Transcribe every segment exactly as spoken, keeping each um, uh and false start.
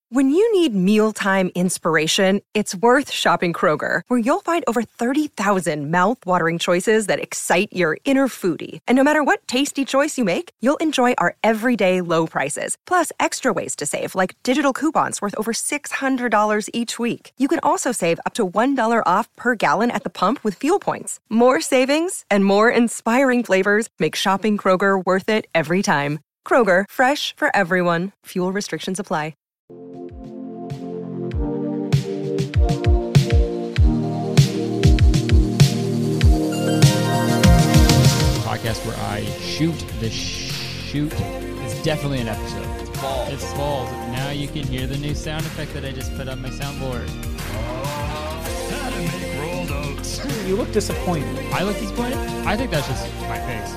When you need mealtime inspiration, it's worth shopping Kroger, where you'll find over thirty thousand mouth-watering choices that excite your inner foodie. And no matter what tasty choice you make, you'll enjoy our everyday low prices, plus extra ways to save, like digital coupons worth over six hundred dollars each week. You can also save up to one dollar off per gallon at the pump with fuel points. More savings and more inspiring flavors make shopping Kroger worth it every time. Kroger, fresh for everyone. Fuel restrictions apply. Podcast where I shoot the sh- shoot. It's definitely an episode. It's fall. It's fall. Now you can hear the new sound effect that I just put on my soundboard. How to make rolled oats. You look disappointed. I look disappointed? I think that's just my face.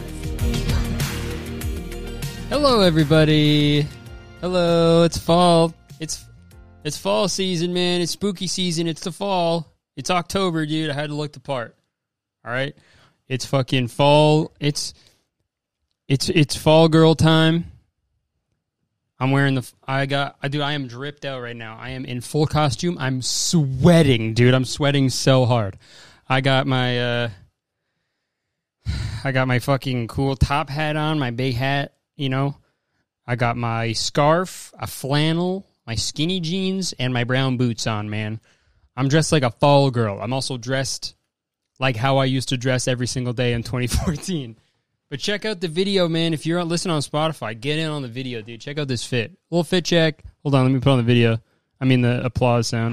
Hello, everybody. Hello. It's fall. It's it's fall season, man. It's spooky season. It's the fall. It's October, dude. I had to look the part. All right. It's fucking fall. It's it's it's fall girl time. I'm wearing the. I got. I do. I am dripped out right now. I am in full costume. I'm sweating, dude. I'm sweating so hard. I got my. uh I got my fucking cool top hat on. My big hat. You know. I got my scarf, a flannel, my skinny jeans, and my brown boots on. Man, I'm dressed like a fall girl. I'm also dressed like how I used to dress every single day in twenty fourteen. But check out the video, man. If you're listening on Spotify, get in on the video, dude. Check out this fit. Little fit check. Hold on, let me put on the video. I mean the applause sound.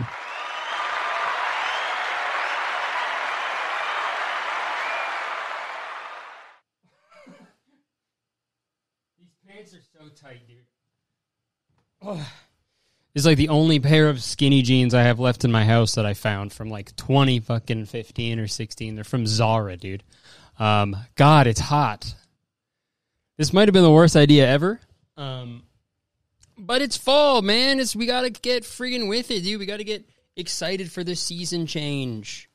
These pants are so tight, dude. Oh. It's like the only pair of skinny jeans I have left in my house that I found from like twenty fucking fifteen or sixteen. They're from Zara, dude. Um, God, it's hot. This might have been the worst idea ever. Um, but it's fall, man. It's we gotta get friggin' with it, dude. We gotta get excited for the season change.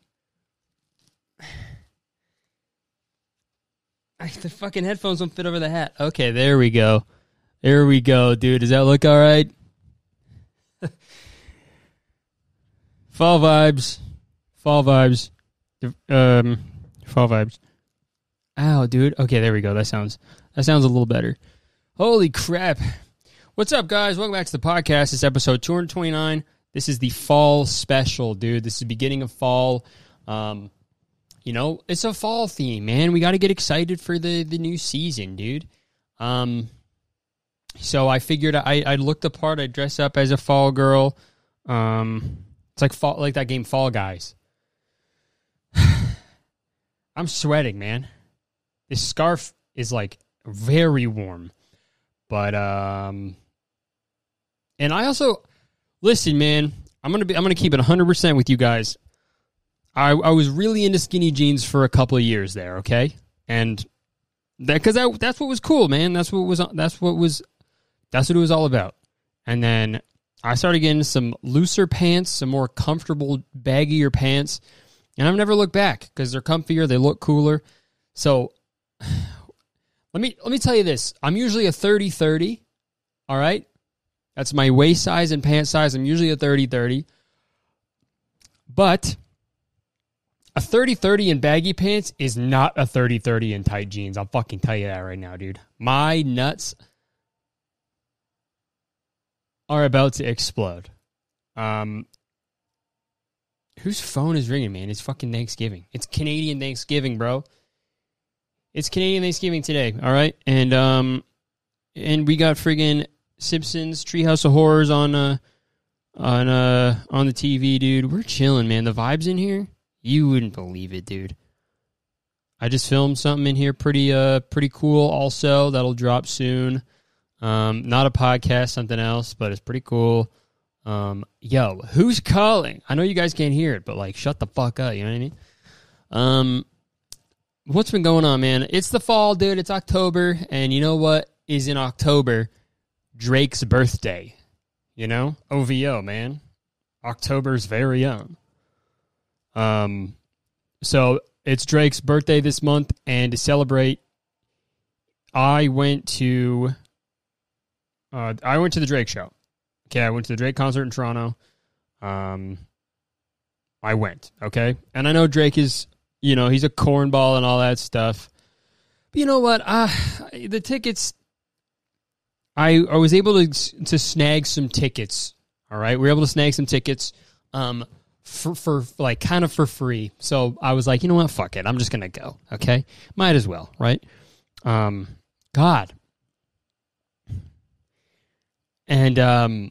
I, the fucking headphones don't fit over the hat. Okay, there we go. There we go, dude. Does that look all right? Fall vibes. Fall vibes. Um, fall vibes. Ow, dude. Okay, there we go. That sounds that sounds a little better. Holy crap. What's up, guys? Welcome back to the podcast. It's episode two twenty-nine. This is the fall special, dude. This is the beginning of fall. Um, you know, it's a fall theme, man. We got to get excited for the, the new season, dude. Um, so I figured I, I'd look the part. I'd dress up as a fall girl. Um... It's like fall, like that game Fall Guys. I'm sweating, man. This scarf is like very warm. But um and I also listen, man, I'm going to be I'm going to keep it one hundred percent with you guys. I I was really into skinny jeans for a couple of years there, okay? And that cuz that that's what was cool, man. That's what was that's what was that's what it was all about. And then I started getting some looser pants, some more comfortable, baggier pants, and I've never looked back because they're comfier, they look cooler. So let me let me tell you this. I'm usually a thirty thirty, all right? That's my waist size and pant size. I'm usually a thirty thirty. But a thirty thirty in baggy pants is not a thirty thirty in tight jeans. I'll fucking tell you that right now, dude. My nuts are about to explode. Um, whose phone is ringing, man? It's fucking Thanksgiving. It's Canadian Thanksgiving, bro. It's Canadian Thanksgiving today, all right? And um, and we got friggin' Simpsons Treehouse of Horrors on uh on uh on the T V, dude. We're chilling, man. The vibes in here, you wouldn't believe it, dude. I just filmed something in here pretty uh pretty cool. Also, that'll drop soon. Um, not a podcast, something else, but it's pretty cool. Um, yo, who's calling? I know you guys can't hear it, but like, shut the fuck up. You know what I mean? Um, what's been going on, man? It's the fall, dude. It's October, and you know what is in October? Drake's birthday. You know, O V O, man. October's very young. Um, so it's Drake's birthday this month, and to celebrate, I went to. Uh, I went to the Drake show. Okay, I went to the Drake concert in Toronto. Um, I went, okay? And I know Drake is, you know, he's a cornball and all that stuff. But you know what? Uh, the tickets, I, I was able to to snag some tickets, all right? We were able to snag some tickets um, for, for, like, kind of for free. So I was like, you know what? Fuck it. I'm just going to go, okay? Might as well, right? Um, God. And, um...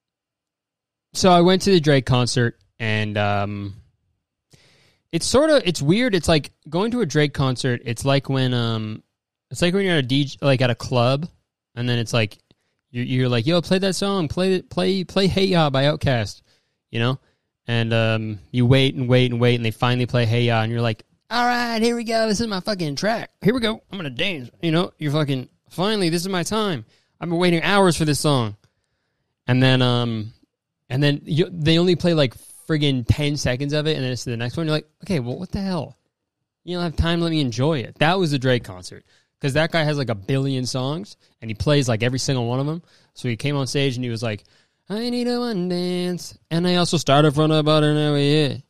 So I went to the Drake concert, and um, it's sort of it's weird. It's like going to a Drake concert. It's like when um, it's like when you're at a D J, like at a club, and then it's like you're, you're like, yo, play that song, play play play Hey Ya by Outkast, you know, and um, you wait and wait and wait, and they finally play Hey Ya, and you're like, all right, here we go. This is my fucking track. Here we go. I'm gonna dance. You know, you're fucking finally. This is my time. I've been waiting hours for this song, and then um. And then you, they only play like friggin' ten seconds of it, and then it's the next one. You're like, okay, well, what the hell? You don't have time to let me enjoy it. That was the Drake concert. Because that guy has like a billion songs, and he plays like every single one of them. So he came on stage, and he was like, I need a one dance. And I also started from the bottom of it.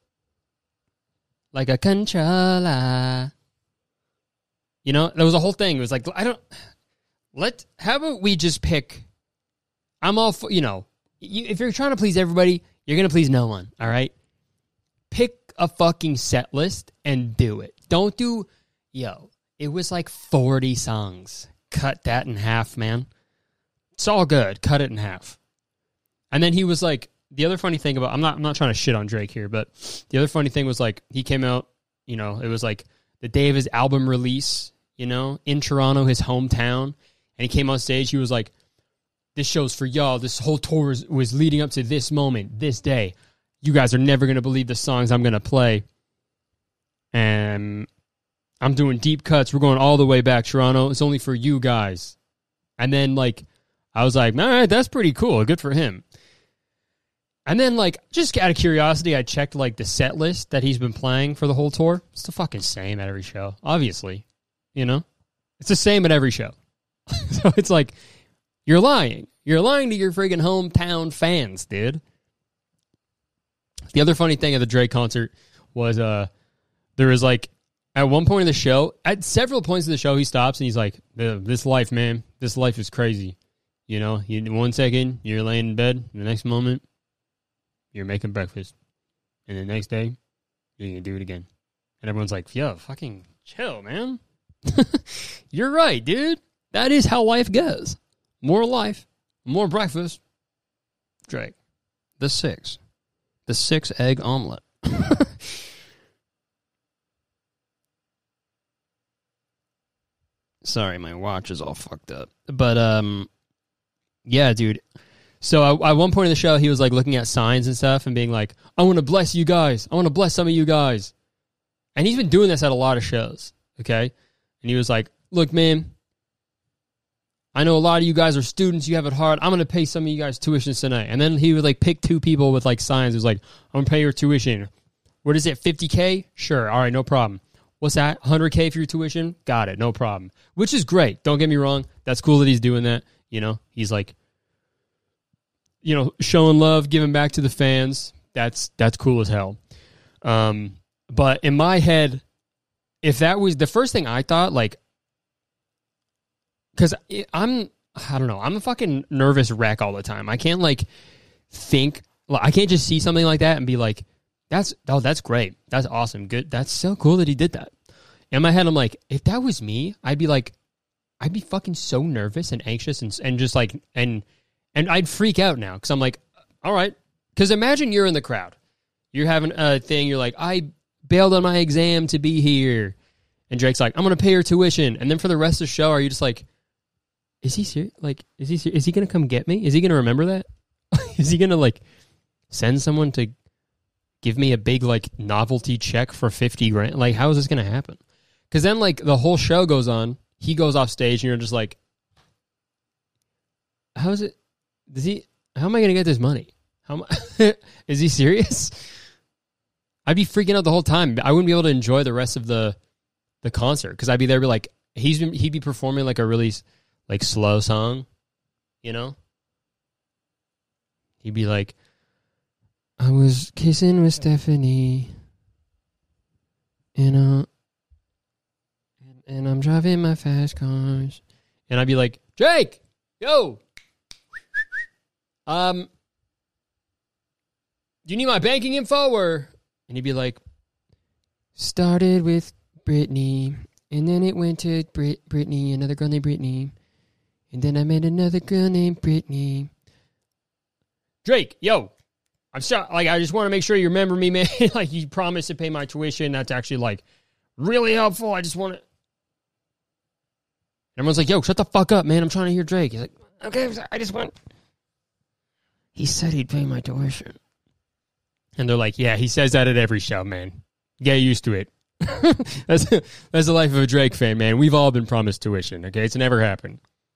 Like a controller. You know, there was a whole thing. It was like, I don't... Let... How about we just pick... I'm all for, you know... You, if you're trying to please everybody, you're going to please no one, all right? Pick a fucking set list and do it. Don't do, yo, it was like forty songs. Cut that in half, man. It's all good. Cut it in half. And then he was like, the other funny thing about, I'm not I'm not trying to shit on Drake here, but the other funny thing was like, he came out, you know, it was like the day of his album release, you know, in Toronto, his hometown. And he came on stage, he was like, this show's for y'all. This whole tour was, was leading up to this moment, this day. You guys are never going to believe the songs I'm going to play. And I'm doing deep cuts. We're going all the way back, Toronto. It's only for you guys. And then, like, I was like, all right, that's pretty cool. Good for him. And then, like, just out of curiosity, I checked, like, the set list that he's been playing for the whole tour. It's the fucking same at every show, obviously. You know? It's the same at every show. So it's like... You're lying. You're lying to your friggin' hometown fans, dude. The other funny thing at the Drake concert was uh, there was like, at one point in the show, at several points in the show, he stops and he's like, this life, man, this life is crazy. You know, you, one second, you're laying in bed. The next moment, you're making breakfast. And the next day, you're going to do it again. And everyone's like, yo, fucking chill, man. You're right, dude. That is how life goes. More life, more breakfast. Drake. The six. The six egg omelet. Sorry, my watch is all fucked up. But, um, yeah, dude. So I, at one point in the show, he was, like, looking at signs and stuff and being like, I want to bless you guys. I want to bless some of you guys. And he's been doing this at a lot of shows, okay? And he was like, look, man, I know a lot of you guys are students. You have it hard. I'm going to pay some of you guys tuition tonight. And then he would, like, pick two people with, like, signs. He was like, I'm going to pay your tuition. What is it, fifty K? Sure. All right, no problem. What's that, one hundred K for your tuition? Got it, no problem. Which is great. Don't get me wrong. That's cool that he's doing that. You know, he's, like, you know, showing love, giving back to the fans. That's that's cool as hell. Um, but in my head, if that was the first thing I thought, like, because I'm, I don't know, I'm a fucking nervous wreck all the time. I can't, like, think, I can't just see something like that and be like, that's, oh, that's great. That's awesome. Good. That's so cool that he did that. In my head, I'm like, if that was me, I'd be like, I'd be fucking so nervous and anxious and and just like, and, and I'd freak out now because I'm like, all right. Because imagine you're in the crowd. You're having a thing. You're like, I bailed on my exam to be here. And Drake's like, I'm going to pay your tuition. And then for the rest of the show, are you just like, Is he serious? Like, is he ser- is he going to come get me? Is he going to remember that? Is he going to, like, send someone to give me a big, like, novelty check for fifty grand? Like, how is this going to happen? Because then, like, the whole show goes on. He goes off stage, and you're just like, how is it? Does he? How am I going to get this money? How am I, is he serious? I'd be freaking out the whole time. I wouldn't be able to enjoy the rest of the the concert because I'd be there, be like, he's he'd be performing like a really like slow song, you know. He'd be like, I was kissing with Stephanie, and uh, and, and I'm driving my fast cars, and I'd be like, Jake, yo, um, do you need my banking info, or? And he'd be like, started with Brittany, and then it went to Brit- Brittany, another girl named Brittany, and then I met another girl named Brittany. Drake, yo. I'm so, like, I just want to make sure you remember me, man. Like, you promised to pay my tuition. That's actually, like, really helpful. I just want to... Everyone's like, yo, shut the fuck up, man. I'm trying to hear Drake. He's like, okay, I just want... He said he'd pay my tuition. And they're like, yeah, he says that at every show, man. Get used to it. that's, that's the life of a Drake fan, man. We've all been promised tuition, okay? It's never happened.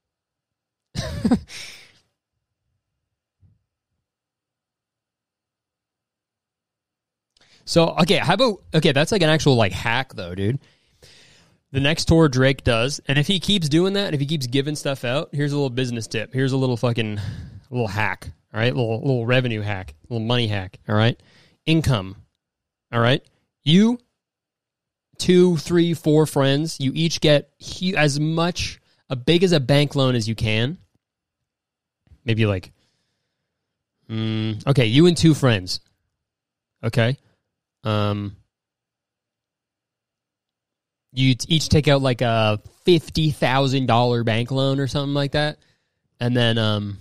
So, okay, how about, okay, that's like an actual, like, hack, though, dude. The next tour Drake does, and if he keeps doing that, if he keeps giving stuff out, here's a little business tip. Here's a little fucking, a little hack, all right? A little, little revenue hack, a little money hack, all right? Income, all right? You, two, three, four friends, you each get hu- as much, as big as a bank loan as you can. Maybe like, mm, okay, you and two friends, okay? Um, you t- each take out like a fifty thousand dollars bank loan or something like that. And then, um,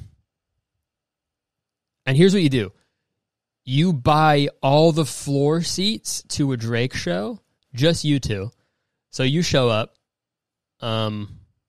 and here's what you do. You buy all the floor seats to a Drake show, just you two. So you show up, um,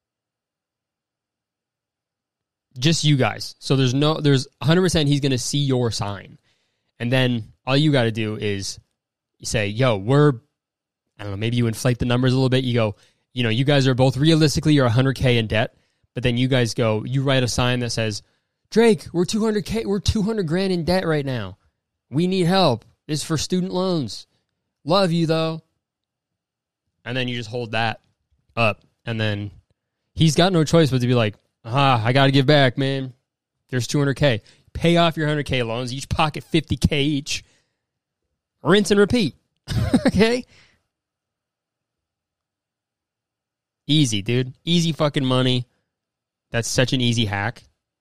just you guys. So there's no, there's one hundred percent he's going to see your sign. And then all you got to do is, you say, yo, we're, I don't know, maybe you inflate the numbers a little bit. You go, you know, you guys are both realistically, you're one hundred K in debt. But then you guys go, you write a sign that says, Drake, we're two hundred K, we're two hundred grand in debt right now. We need help. This is for student loans. Love you, though. And then you just hold that up. And then he's got no choice but to be like, ah, I got to give back, man. There's two hundred K. Pay off your one hundred K loans. Each pocket fifty K each. Rinse and repeat. Okay? Easy, dude. Easy fucking money. That's such an easy hack.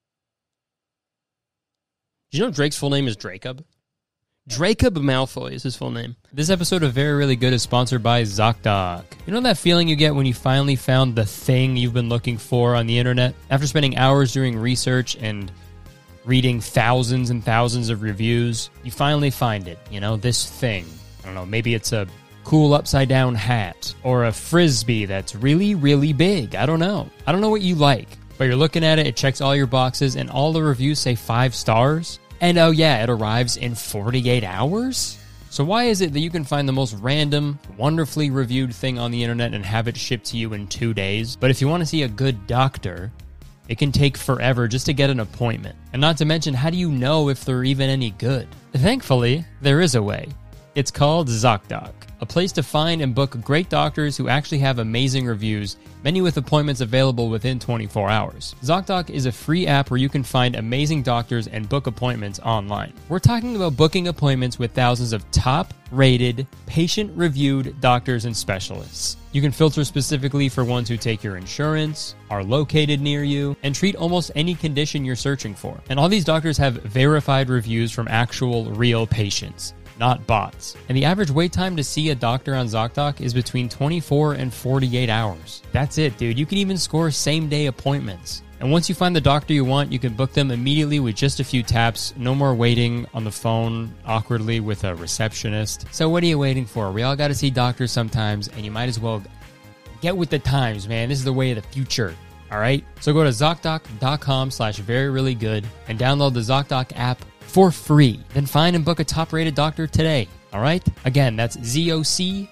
Do you know Drake's full name is Dracob? Dracob Malfoy is his full name. This episode of Very Really Good is sponsored by ZocDoc. You know that feeling you get when you finally found the thing you've been looking for on the internet? After spending hours doing research and reading thousands and thousands of reviews, you finally find it, you know, this thing. I don't know, maybe it's a cool upside-down hat or a Frisbee that's really, really big. I don't know. I don't know what you like, but you're looking at it, it checks all your boxes, and all the reviews say five stars. And oh yeah, it arrives in forty-eight hours? So why is it that you can find the most random, wonderfully reviewed thing on the internet and have it shipped to you in two days? But if you want to see a good doctor, it can take forever just to get an appointment. And not to mention, how do you know if they're even any good? Thankfully, there is a way. It's called ZocDoc, a place to find and book great doctors who actually have amazing reviews, many with appointments available within twenty-four hours. ZocDoc is a free app where you can find amazing doctors and book appointments online. We're talking about booking appointments with thousands of top-rated, patient-reviewed doctors and specialists. You can filter specifically for ones who take your insurance, are located near you, and treat almost any condition you're searching for. And all these doctors have verified reviews from actual, real patients, not bots. And the average wait time to see a doctor on ZocDoc is between twenty-four and forty-eight hours. That's it, dude. You can even score same-day appointments. And once you find the doctor you want, you can book them immediately with just a few taps. No more waiting on the phone awkwardly with a receptionist. So what are you waiting for? We all got to see doctors sometimes, and you might as well get with the times, man. This is the way of the future. All right? So go to ZocDoc.com slash very really good and download the ZocDoc app for free. Then find and book a top-rated doctor today. All right? Again, that's Z-O-C-D-O-C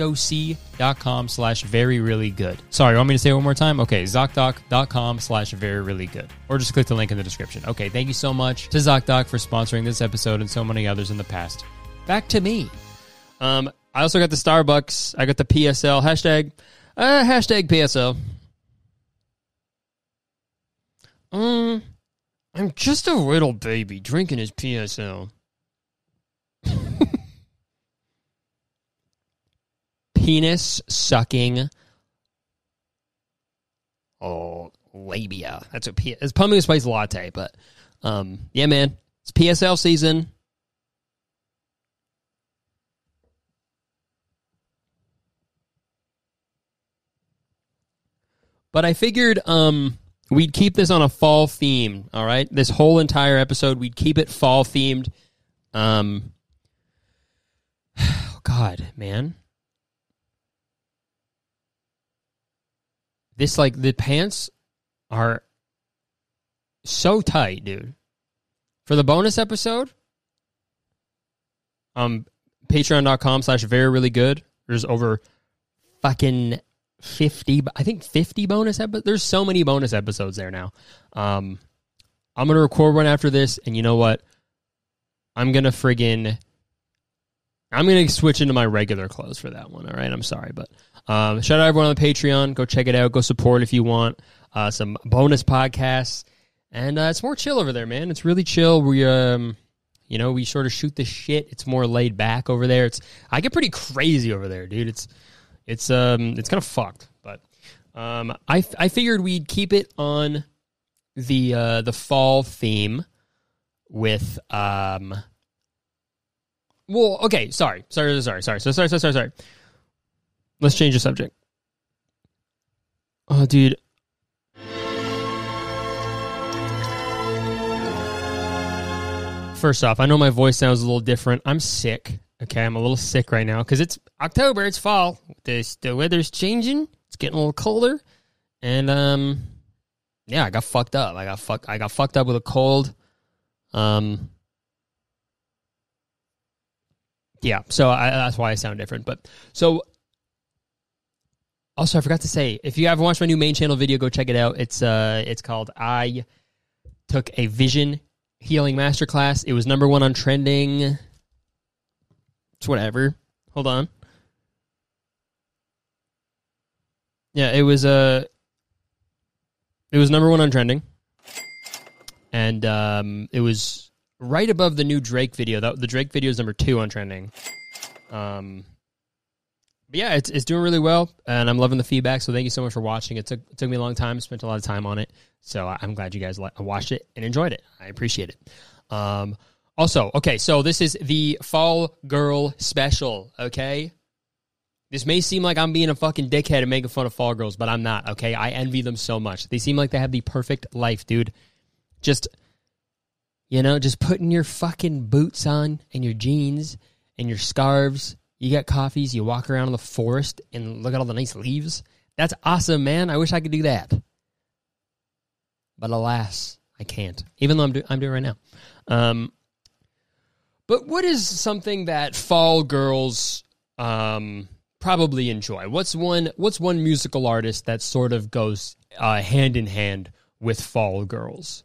dot com slash very really good. Sorry, you want me to say it one more time? Okay, ZocDoc.com slash very really good. Or just click the link in the description. Okay, thank you so much to ZocDoc for sponsoring this episode and so many others in the past. Back to me. Um, I also got the Starbucks. I got the P S L. Hashtag, uh, hashtag P S L. Um, I'm just a little baby drinking his P S L. Penis sucking. Oh, labia. That's what P- it's pumpkin spice latte, but um, yeah, man, it's P S L season. But I figured um, we'd keep this on a fall theme, all right? This whole entire episode, we'd keep it fall themed. Um, oh God, man. This, like, the pants are so tight, dude. For the bonus episode, um, patreon.com slash very really good. There's over fucking fifty, I think fifty bonus episodes. There's so many bonus episodes there now. Um, I'm going to record one after this, and you know what? I'm going to friggin', I'm going to switch into my regular clothes for that one, all right? I'm sorry, but um, shout out everyone on the Patreon. Go check it out. Go support if you want. Uh, some bonus podcasts. And uh, it's more chill over there, man. It's really chill. We, um, you know, we sort of shoot the shit. It's more laid back over there. It's I get pretty crazy over there, dude. It's it's um it's kind of fucked. But um, I I figured we'd keep it on the uh, the fall theme with um. Well, okay, sorry, sorry, sorry, sorry, sorry, sorry, sorry, sorry. Let's change the subject. Oh, dude. First off, I know my voice sounds a little different. I'm sick. Okay, I'm a little sick right now because it's October. It's fall. The the weather's changing. It's getting a little colder, and um, yeah, I got fucked up. I got fucked. I got fucked up with a cold. Um, yeah. So I, that's why I sound different. But so also, I forgot to say, if you haven't watched my new main channel video, go check it out. It's uh, it's called I Took a Vision Healing Masterclass. It was number one on trending. It's whatever. Hold on. Yeah, it was uh it was number one on trending. And um it was right above the new Drake video. The, the Drake video is number two on trending. Um But yeah, it's it's doing really well, and I'm loving the feedback, so thank you so much for watching. It took it took me a long time, spent a lot of time on it, so I'm glad you guys watched it and enjoyed it. I appreciate it. Um, also, okay, so this is the Fall Girl special, okay? This may seem like I'm being a fucking dickhead and making fun of Fall Girls, but I'm not, okay? I envy them so much. They seem like they have the perfect life, dude. Just, you know, just putting your fucking boots on and your jeans and your scarves. You get coffees, you walk around in the forest and look at all the nice leaves. That's awesome, man. I wish I could do that. But alas, I can't. Even though I'm, do- I'm doing it right now. Um, but what is something that fall girls um, probably enjoy? What's one What's one musical artist that sort of goes uh, hand in hand with fall girls?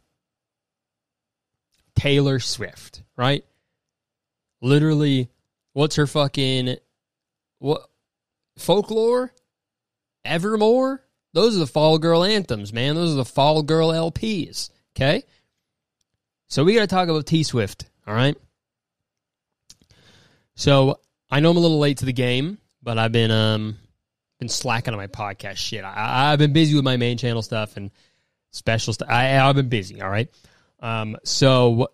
Taylor Swift, right? Literally... What's her fucking, what, Folklore? Evermore? Those are the Fall Girl anthems, man. Those are the Fall Girl L Ps, okay? So we got to talk about T-Swift, all right? So I know I'm a little late to the game, but I've been um been slacking on my podcast shit. I, I've been busy with my main channel stuff and special stuff. I, I've been busy, all right? Um, so...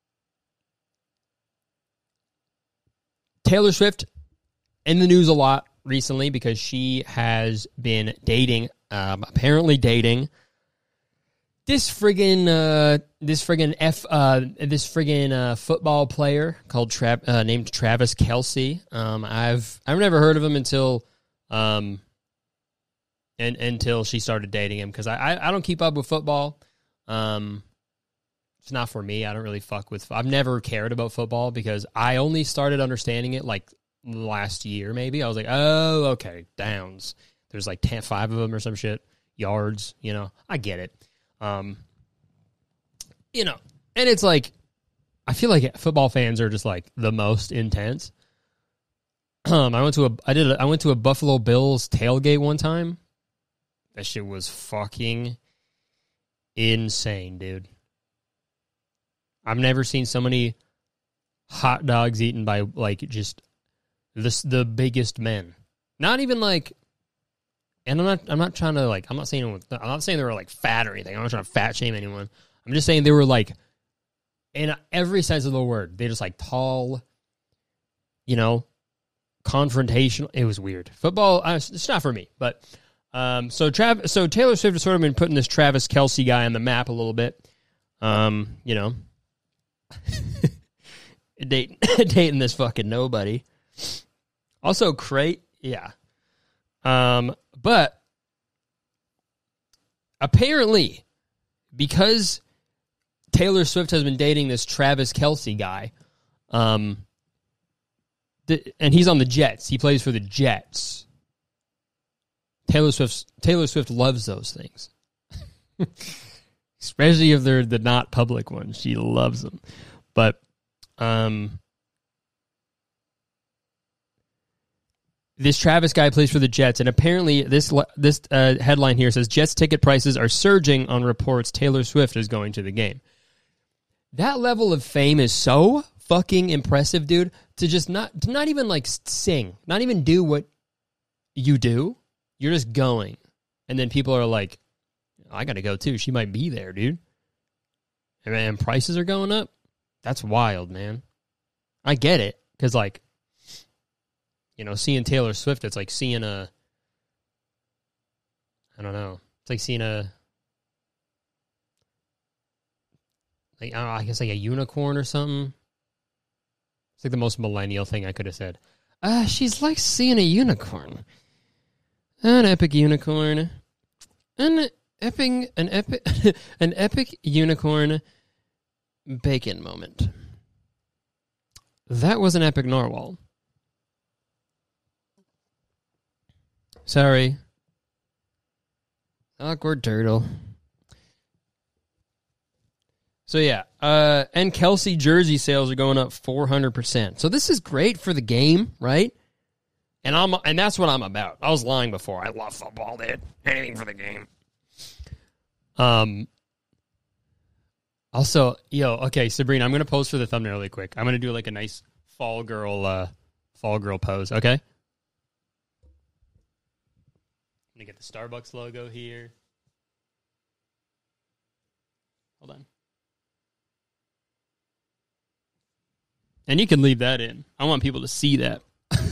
Taylor Swift in the news a lot recently because she has been dating, um, apparently dating this friggin' uh, this friggin' f uh, this friggin' uh, football player called Tra- uh, named Travis Kelce. Um, I've I've never heard of him until um, and until she started dating him because I, I I don't keep up with football. Um. It's not for me. I don't really fuck with... I've never cared about football because I only started understanding it like last year maybe. I was like, oh, okay, downs. There's like ten, five of them or some shit. Yards, you know. I get it. Um, you know, and it's like, I feel like football fans are just like the most intense. Um, I went to a... I did. A, I went to a Buffalo Bills tailgate one time. That shit was fucking insane, dude. I've never seen so many hot dogs eaten by, like, just the, the biggest men. Not even, like, and I'm not I'm not trying to, like, I'm not saying I'm not saying they were, like, fat or anything. I'm not trying to fat shame anyone. I'm just saying they were, like, in every sense of the word, they're just, like, tall, you know, confrontational. It was weird. Football, uh, it's not for me, but... Um, so Trav- so Taylor Swift has sort of been putting this Travis Kelce guy on the map a little bit. Um, you know, dating, dating this fucking nobody. Also, Crate, yeah. Um, but apparently, because Taylor Swift has been dating this Travis Kelce guy, um, th- and he's on the Jets. He plays for the Jets. Taylor Swift Taylor Swift loves those things. Especially if they're the not public ones. She loves them. But um, this Travis guy plays for the Jets, and apparently this this uh, headline here says Jets ticket prices are surging on reports Taylor Swift is going to the game. That level of fame is so fucking impressive, dude, to just not to not even like sing, not even do what you do. You're just going. And then people are like, I got to go too. She might be there, dude. And, man, prices are going up. That's wild, man. I get it. Because, like, you know, seeing Taylor Swift, it's like seeing a, I don't know. It's like seeing a, like, I don't know, I guess like a unicorn or something. It's like the most millennial thing I could have said. Ah, uh, she's like seeing a unicorn. An epic unicorn. An epic, an epic, an epic unicorn bacon moment. That was an epic narwhal. Sorry. Awkward turtle. So yeah, uh, and Kelce jersey sales are going up four hundred percent. So this is great for the game, right? And I'm and that's what I'm about. I was lying before. I love football, dude. Anything for the game. Um. Also, yo, okay, Sabrina, I'm gonna pose for the thumbnail really quick. I'm gonna do like a nice fall girl, uh, fall girl pose. Okay. I'm gonna get the Starbucks logo here. Hold on. And you can leave that in. I want people to see that.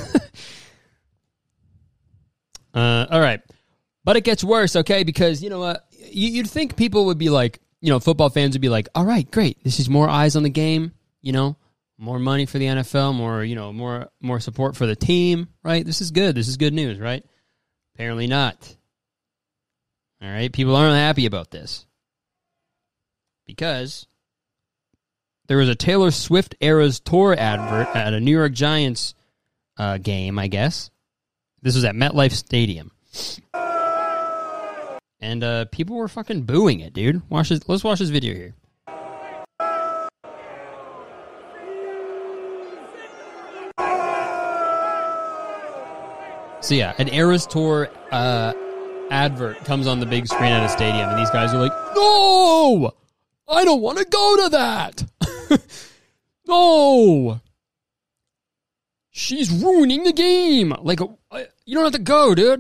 Uh, all right. But it gets worse, okay? Because, you know what? Uh, you, you'd think people would be like, you know, football fans would be like, all right, great. This is more eyes on the game, you know, more money for the N F L, more, you know, more more support for the team, right? This is good. This is good news, right? Apparently not. All right? People aren't happy about this. Because there was a Taylor Swift Eras Tour advert at a New York Giants uh, game, I guess. This was at MetLife Stadium. And uh, people were fucking booing it, dude. Watch this. Let's watch this video here. So yeah, an Eras Tour uh, advert comes on the big screen at a stadium, and these guys are like, no! I don't want to go to that! No! She's ruining the game. Like, you don't have to go, dude.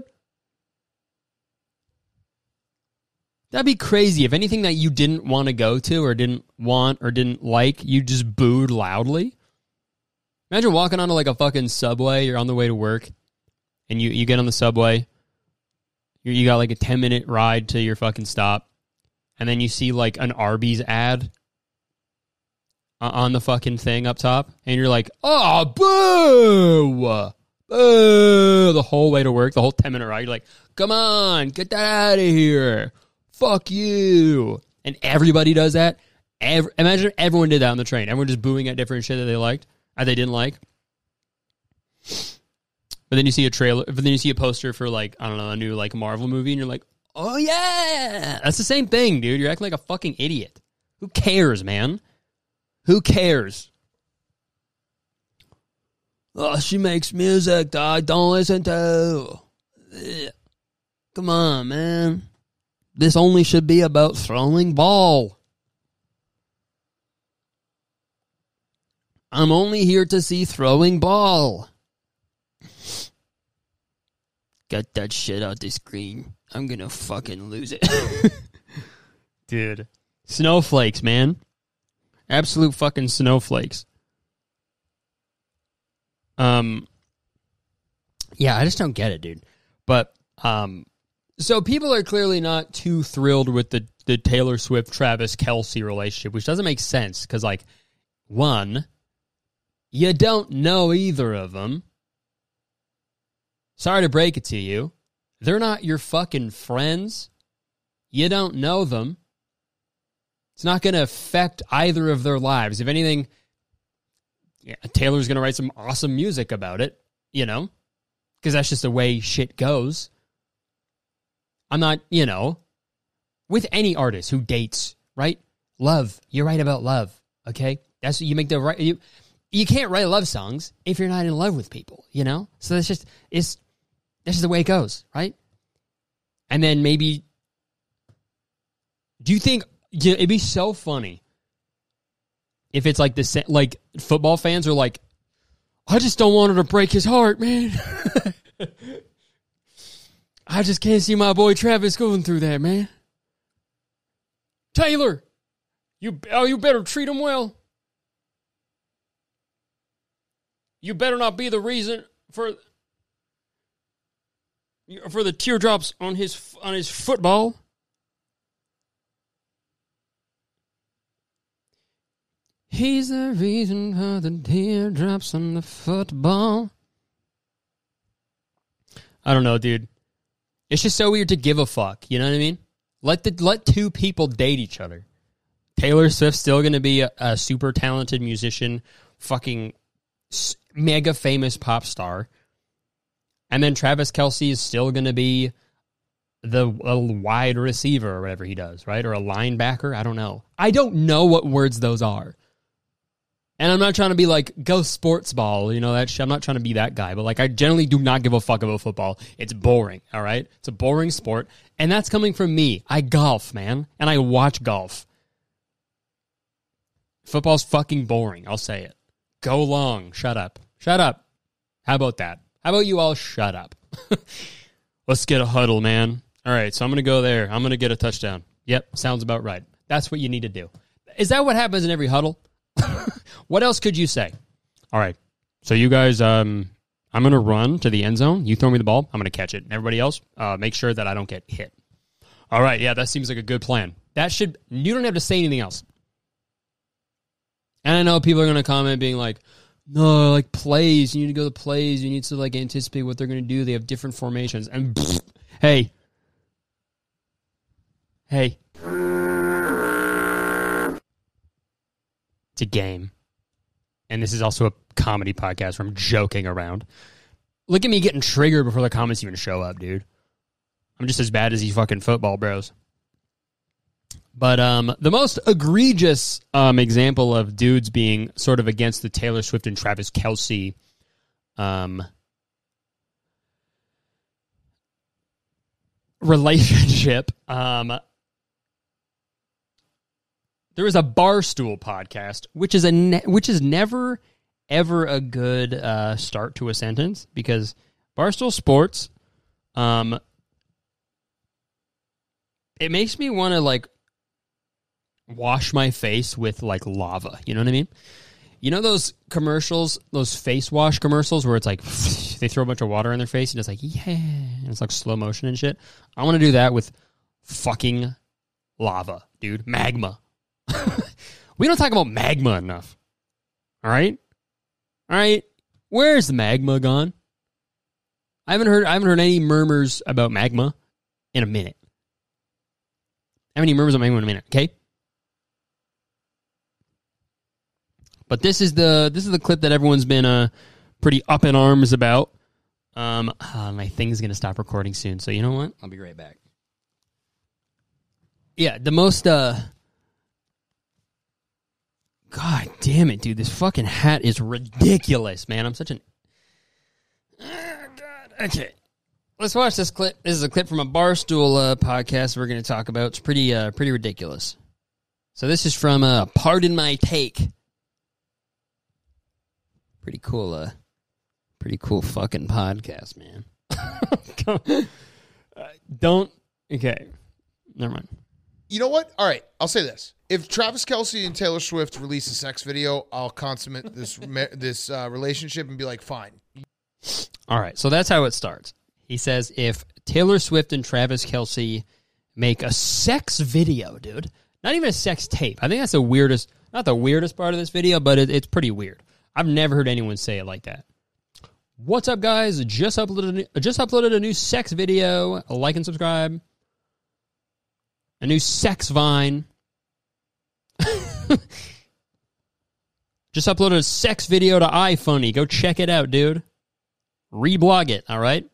That'd be crazy if anything that you didn't want to go to or didn't want or didn't like, you just booed loudly. Imagine walking onto like a fucking subway. You're on the way to work, and you, you get on the subway. You you got like a ten minute ride to your fucking stop, and then you see like an Arby's ad on the fucking thing up top, and you're like, oh, boo! Boo! The whole way to work, the whole ten minute ride, you're like, come on, get that out of here. Fuck you. And everybody does that. Every, imagine if everyone did that on the train. Everyone just booing at different shit that they liked, or they didn't like. But then you see a trailer, but then you see a poster for like, I don't know, a new like Marvel movie, and you're like, oh yeah! That's the same thing, dude. You're acting like a fucking idiot. Who cares, man? Who cares? Oh, she makes music that I don't listen to. Ugh. Come on, man. This only should be about throwing ball. I'm only here to see throwing ball. Get that shit out the screen. I'm gonna fucking lose it. Dude. Snowflakes, man. Absolute fucking snowflakes. Um, yeah, I just don't get it, dude. But, um, so people are clearly not too thrilled with the, the Taylor Swift-Travis Kelce relationship, which doesn't make sense, because, like, one, you don't know either of them. Sorry to break it to you. They're not your fucking friends. You don't know them. It's not going to affect either of their lives. If anything, yeah, Taylor's going to write some awesome music about it, you know, because that's just the way shit goes. I'm not, you know, with any artist who dates, right? Love. You're right about love, okay? That's you make the right. You, you can't write love songs if you're not in love with people, you know? So that's just, it's, that's just the way it goes, right? And then maybe, do you think, yeah, it'd be so funny if it's like the like football fans are like, I just don't want her to break his heart, man. I just can't see my boy Travis going through that, man. Taylor, you oh you better treat him well. You better not be the reason for for the teardrops on his on his football. He's the reason for the teardrops on the football. I don't know, dude. It's just so weird to give a fuck. You know what I mean? Let the let two people date each other. Taylor Swift's still going to be a, a super talented musician, fucking mega famous pop star. And then Travis Kelce is still going to be the a wide receiver or whatever he does, right? Or a linebacker. I don't know. I don't know what words those are. And I'm not trying to be like, go sports ball, you know, that shit. I'm not trying to be that guy. But, like, I generally do not give a fuck about football. It's boring, all right? It's a boring sport. And that's coming from me. I golf, man. And I watch golf. Football's fucking boring. I'll say it. Go long. Shut up. Shut up. How about that? How about you all shut up? Let's get a huddle, man. All right, so I'm going to go there. I'm going to get a touchdown. Yep, sounds about right. That's what you need to do. Is that what happens in every huddle? What else could you say? All right, so you guys, um, I'm going to run to the end zone. You throw me the ball. I'm going to catch it. And everybody else, uh, make sure that I don't get hit. All right, yeah, that seems like a good plan. That should, you don't have to say anything else. And I know people are going to comment being like, no, like plays, you need to go to plays. You need to like anticipate what they're going to do. They have different formations. And pfft, hey, hey. It's a game. And this is also a comedy podcast where I'm joking around. Look at me getting triggered before the comments even show up, dude. I'm just as bad as these fucking football bros. But um, the most egregious um, example of dudes being sort of against the Taylor Swift and Travis Kelce um, relationship, um, there is a Barstool podcast, which is a ne- which is never ever a good uh, start to a sentence because Barstool Sports, um, it makes me want to like wash my face with like lava. You know what I mean? You know those commercials, those face wash commercials where it's like they throw a bunch of water in their face and it's like yeah, and it's like slow motion and shit. I want to do that with fucking lava, dude. Magma. We don't talk about magma enough. All right? All right? Where's the magma gone? I haven't heard I haven't heard any murmurs about magma in a minute. I haven't any murmurs about magma in a minute, okay? But this is the this is the clip that everyone's been uh pretty up in arms about. Um uh, my thing's gonna stop recording soon, so you know what? I'll be right back. Yeah, the most uh God damn it, dude. This fucking hat is ridiculous, man. I'm such an... Oh, God. Okay. Let's watch this clip. This is a clip from a Barstool uh, podcast we're going to talk about. It's pretty uh, pretty ridiculous. So this is from uh, Pardon My Take. Pretty cool, uh, pretty cool fucking podcast, man. uh, don't, okay, never mind. You know what? All right, I'll say this. If Travis Kelce and Taylor Swift release a sex video, I'll consummate this this uh, relationship and be like, fine. All right, so that's how it starts. He says if Taylor Swift and Travis Kelce make a sex video, dude, not even a sex tape. I think that's the weirdest, not the weirdest part of this video, but it, it's pretty weird. I've never heard anyone say it like that. What's up, guys? Just uploaded a new, just uploaded a new sex video. Like and subscribe. A new sex vine. Just uploaded a sex video to iFunny. Go check it out, dude. Reblog it, all right?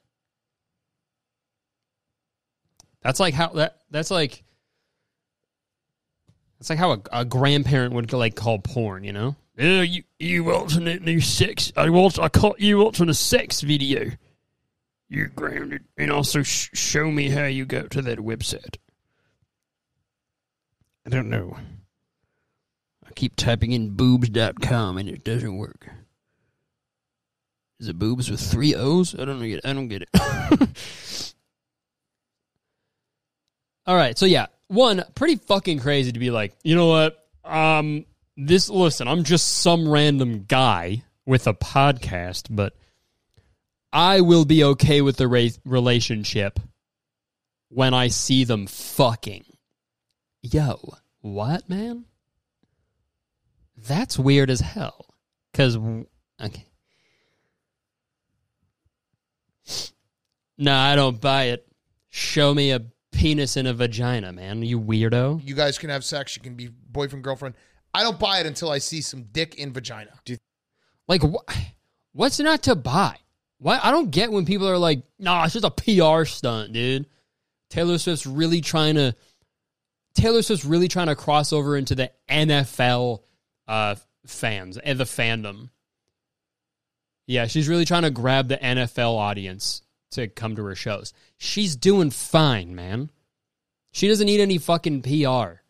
That's like how that that's like that's like how a, a grandparent would like call porn, you know? Yeah, you you watching a new sex? I watch. I caught you watching a sex video. You're grounded, and also sh- show me how you go to that website. I don't know. I keep typing in boobs dot com and it doesn't work. Is it boobs with three O's? I don't get it. I don't get it. All right, so yeah, one, pretty fucking crazy to be like, you know what? Um, this listen, I'm just some random guy with a podcast, but I will be okay with the ra- relationship when I see them fucking. Yo, what, man? That's weird as hell. Because, okay. Nah, I don't buy it. Show me a penis and a vagina, man. You weirdo. You guys can have sex. You can be boyfriend, girlfriend. I don't buy it until I see some dick in vagina. Dude. Like, wh- what's not to buy? Why? I don't get when people are like, nah, it's just a P R stunt, dude. Taylor Swift's really trying to... Taylor Swift's really trying to cross over into the N F L uh, fans and the fandom. Yeah, she's really trying to grab the N F L audience to come to her shows. She's doing fine, man. She doesn't need any fucking P R.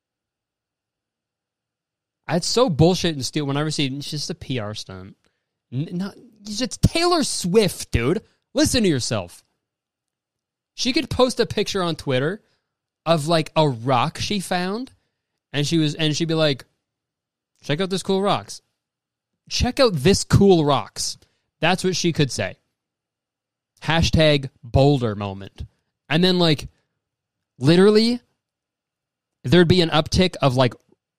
It's so bullshit and stupid whenever I see it's just a P R stunt. N- not, it's Taylor Swift, dude. Listen to yourself. She could post a picture on Twitter of like a rock she found, and she was, and she'd be like, check out this cool rocks. Check out this cool rocks. That's what she could say. Hashtag boulder moment. And then like, literally, there'd be an uptick of like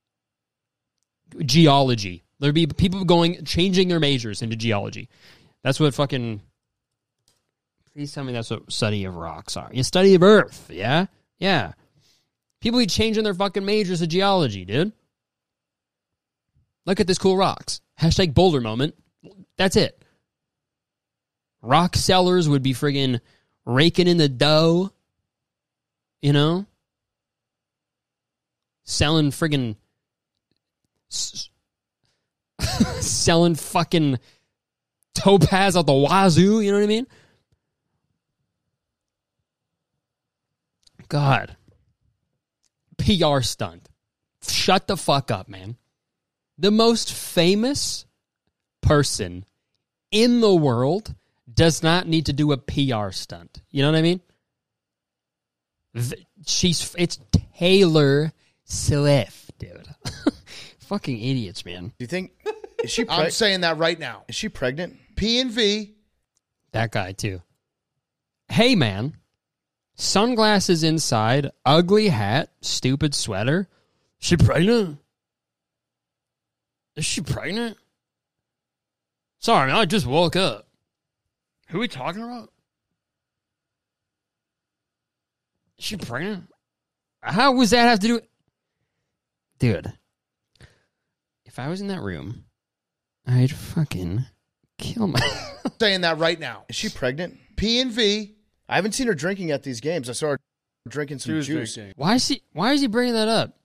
geology. There'd be people going, changing their majors into geology. That's what fucking, please tell me that's what study of rocks are. You study of earth, yeah? Yeah. People be changing their fucking majors to geology, dude. Look at this cool rocks. Hashtag boulder moment. That's it. Rock sellers would be friggin' raking in the dough. You know? Selling friggin' s- selling fucking topaz out the wazoo. You know what I mean? God. P R stunt. Shut the fuck up, man. The most famous person in the world does not need to do a P R stunt. You know what I mean? She's it's Taylor Swift, dude. Fucking idiots, man. Do you think is she? Preg- I'm saying that right now. Is she pregnant? P and V. That guy too. Hey, man. Sunglasses inside, ugly hat, stupid sweater. She pregnant? Is she pregnant? Sorry, man, I just woke up. Who are we talking about? Is she pregnant? How was that have to do? Dude, if I was in that room, I'd fucking kill myself. Saying that right now. Is she pregnant? P and V. I haven't seen her drinking at these games. I saw her drinking some juice. Drinking. Why is he? Why is he bringing that up?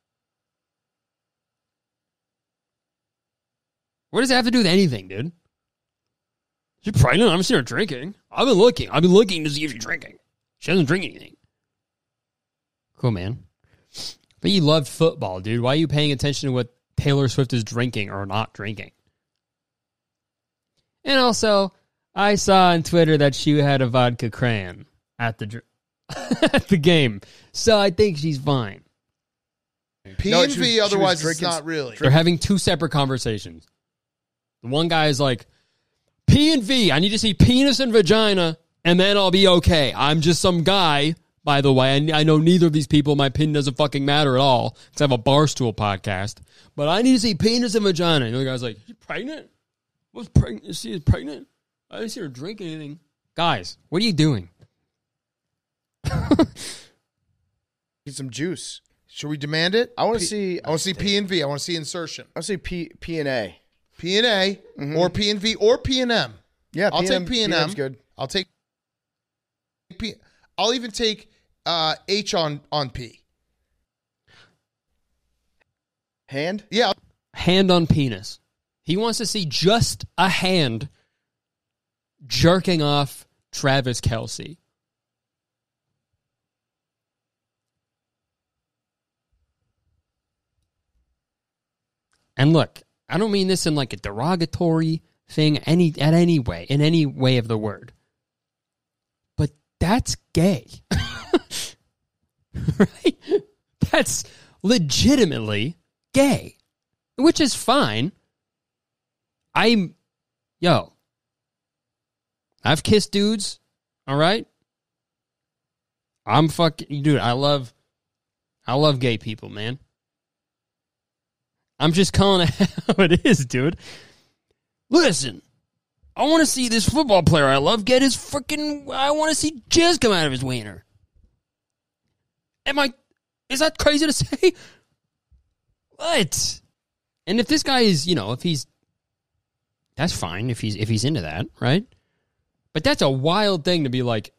What does that have to do with anything, dude? She's pregnant. I'm seeing her drinking. I've been looking. I've been looking to see if she's drinking. She doesn't drink anything. Cool, man. But you loved football, dude. Why are you paying attention to what Taylor Swift is drinking or not drinking? And also, I saw on Twitter that she had a vodka crayon at the dr- at the game. So I think she's fine. P No, and she was- V, she was otherwise it's drinking- not really. They're having two separate conversations. The one guy is like, P and V, I need to see penis and vagina, and then I'll be okay. I'm just some guy, by the way. I, I know neither of these people. My opinion doesn't fucking matter at all, because I have a Barstool podcast. But I need to see penis and vagina. And the other guy's like, you pregnant? What's pregnant? Is she pregnant? I didn't see her drink anything. Guys, what are you doing? Get some juice. Should we demand it? I want P- to see. I want to see P and V. I want to see insertion. I want to see P P and A. P and A or P and V or P and M. Yeah, I'll P and take M P and M. P and M's good. I'll take P. I'll even take uh, H on on P. Hand. Yeah. I'll- Hand on penis. He wants to see just a hand jerking off Travis Kelce. And look, I don't mean this in like a derogatory thing any at any way, in any way of the word. But that's gay. Right? That's legitimately gay. Which is fine. I'm, yo, I've kissed dudes, all right? I'm fucking, dude, I love, I love gay people, man. I'm just calling it how it is, dude. Listen, I want to see this football player I love get his freaking, I want to see jizz come out of his wiener. Am I, is that crazy to say? What? And if this guy is, you know, if he's, that's fine if he's if he's into that, right? But that's a wild thing to be like,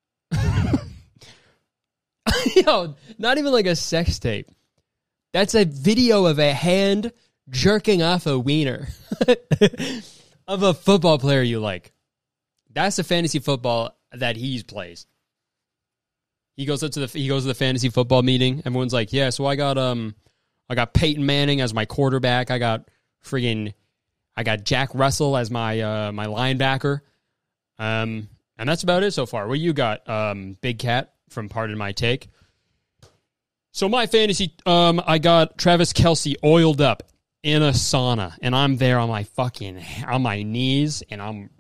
yo, not even like a sex tape. That's a video of a hand jerking off a wiener of a football player you like. That's the fantasy football that he plays. He goes up to the he goes to the fantasy football meeting. Everyone's like, yeah, so I got um. I got Peyton Manning as my quarterback. I got friggin' I got Jack Russell as my uh, my linebacker. Um, and that's about it so far. What you got, um, Big Cat from Pardon My Take? So my fantasy, um, I got Travis Kelce oiled up in a sauna, and I'm there on my fucking on my knees, and I'm,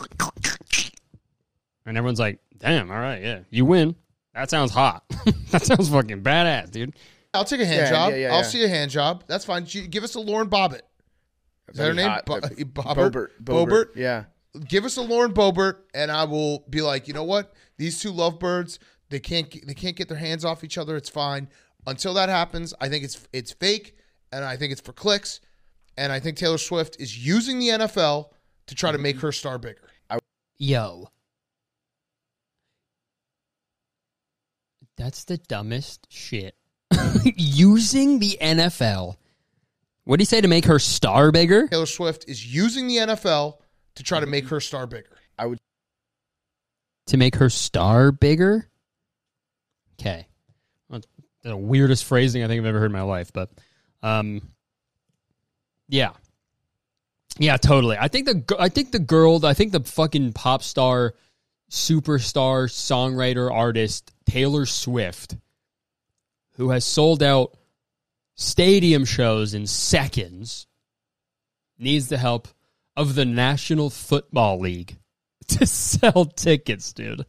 and everyone's like, "Damn, all right, yeah, you win. That sounds hot. That sounds fucking badass, dude." I'll take a hand Yeah, job. yeah, yeah, I'll yeah. see a hand job. That's fine. G- Give us a Lauren Bobbitt. Is that her That'd be name? hot. Bo- That'd- Bobbert? Bobert. Bobert? Yeah. Give us a Lauren Bobert, and I will be like, you know what? These two lovebirds, they can't they can't get their hands off each other. It's fine. Until that happens, I think it's it's fake, and I think it's for clicks, and I think Taylor Swift is using the N F L to try to make her star bigger. Yo. That's the dumbest shit. Using the N F L. What did he say, to make her star bigger? Taylor Swift is using the N F L to try to make her star bigger. To make her star bigger? Okay. Well, that's the weirdest phrasing I think I've ever heard in my life, but um, yeah. Yeah, totally. I think the I think the girl, I think the fucking pop star, superstar, songwriter, artist, Taylor Swift, who has sold out stadium shows in seconds, needs the help of the National Football League to sell tickets, dude.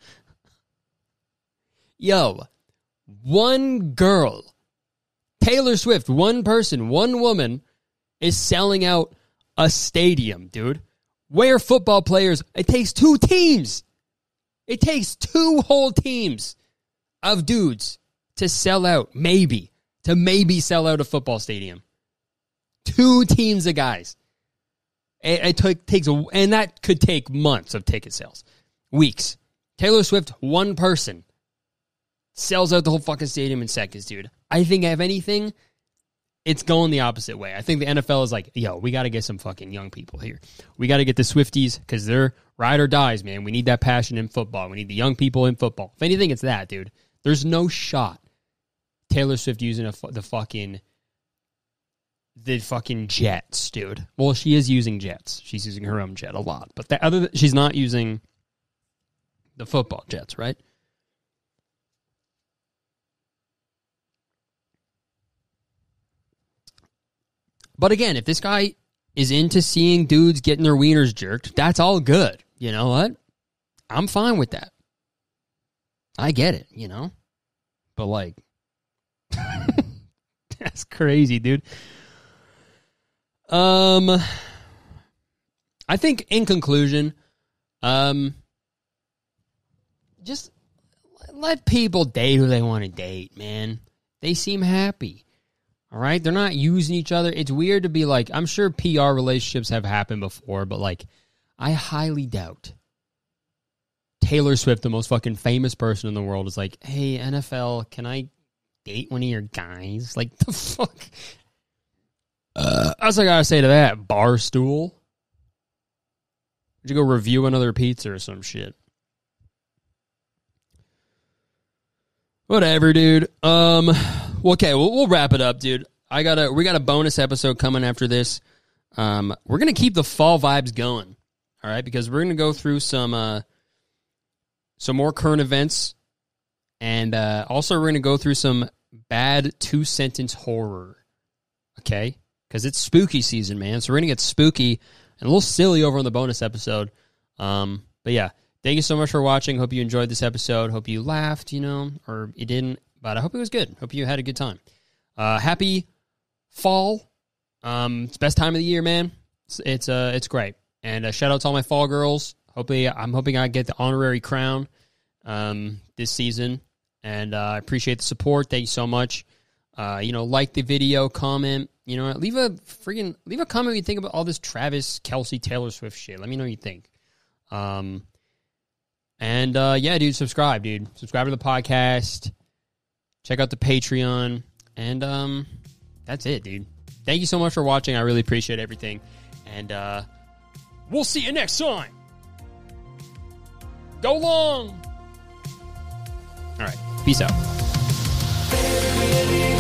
Yo, one girl, Taylor Swift, one person, one woman is selling out a stadium, dude. Where football players, it takes two teams. It takes two whole teams of dudes to sell out, maybe, to maybe sell out a football stadium. Two teams of guys. It, it took, takes, a, and that could take months of ticket sales. Weeks. Taylor Swift, one person, sells out the whole fucking stadium in seconds, dude. I think, if anything, it's going the opposite way. I think the N F L is like, yo, we got to get some fucking young people here. We got to get the Swifties because they're ride or dies, man. We need that passion in football. We need the young people in football. If anything, it's that, dude. There's no shot Taylor Swift using a, the fucking the fucking jets, dude. Well, she is using jets. She's using her own jet a lot, but the other she's not using the football jets, right? But again, if this guy is into seeing dudes getting their wieners jerked, that's all good. You know what? I'm fine with that. I get it, you know? But, like, that's crazy, dude. Um, I think, in conclusion, um, just let people date who they want to date, man. They seem happy. All right? They're not using each other. It's weird to be like, I'm sure P R relationships have happened before, but, like, I highly doubt Taylor Swift, the most fucking famous person in the world, is like, hey, N F L, can I date one of your guys? Like, the fuck? Uh, that's what I gotta say to that, Barstool. Would you go review another pizza or some shit? Whatever, dude. Um, okay, we'll, we'll wrap it up, dude. I got a we got a bonus episode coming after this. Um, we're gonna keep the fall vibes going, all right? Because we're gonna go through some uh, some more current events, and uh, also we're gonna go through some bad two sentence horror, okay? Because it's spooky season, man. So we're gonna get spooky and a little silly over on the bonus episode. Um, but yeah. Thank you so much for watching. Hope you enjoyed this episode. Hope you laughed, you know, or you didn't, but I hope it was good. Hope you had a good time. Uh, happy fall. Um, it's the best time of the year, man. It's it's, uh, it's great. And uh, shout out to all my fall girls. Hopefully, I'm hoping I get the honorary crown um, this season. And uh, I appreciate the support. Thank you so much. Uh, you know, like the video, comment. You know, leave a freaking leave a comment what you think about all this Travis Kelce Taylor Swift shit. Let me know what you think. Um. And, uh, yeah, dude, subscribe, dude. Subscribe to the podcast. Check out the Patreon. And um, that's it, dude. Thank you so much for watching. I really appreciate everything. And uh, we'll see you next time. Go long. All right. Peace out.